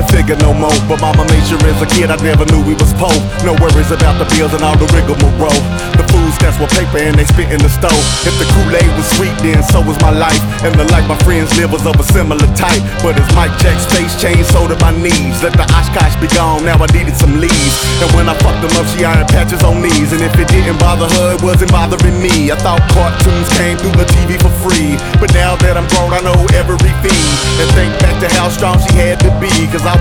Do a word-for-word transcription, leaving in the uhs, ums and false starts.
figure no more. But mama made sure as a kid I never knew we was poor. No worries about the bills and all the rigmarole. The food stamps were paper and they spit in the stove. If the Kool-Aid was sweet, then so was my life. And the life my friends live was of a similar type. But as Mike Jack's face changed, so did my knees. Let the Oshkosh be gone, now I needed some leaves. And when I fucked them up, she ironed patches on knees. And if it didn't bother her, it wasn't bothering me. I thought cartoons came through the T V for free. But now that I'm grown, I know every feed. And think back to how strong she had to be. Cause I was